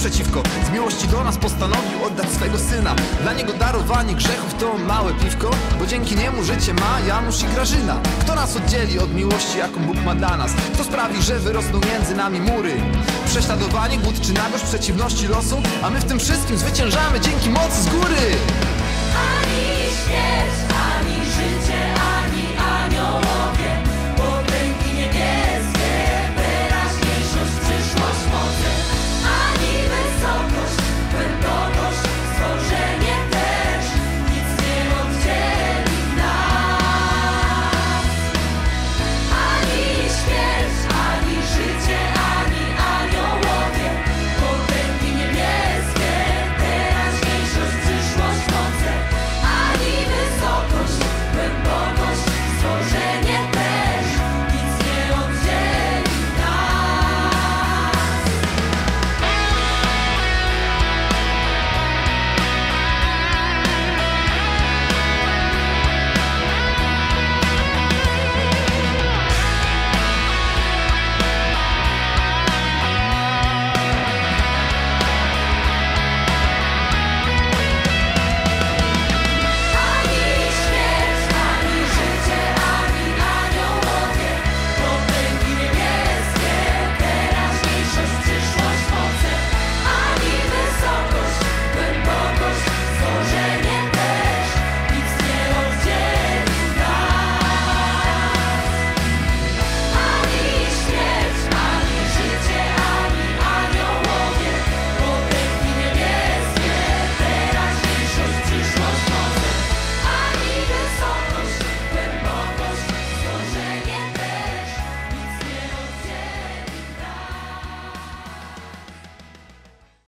przeciwko. Z miłości do nas postanowił oddać swego syna. Dla niego darowanie grzechów to małe piwko, bo dzięki niemu życie ma Janusz i Grażyna. Kto nas oddzieli od miłości, jaką Bóg ma dla nas? Kto sprawi, że wyrosną między nami mury? Prześladowanie, głód czy nagość, przeciwności losu? A my w tym wszystkim zwyciężamy dzięki mocy z góry.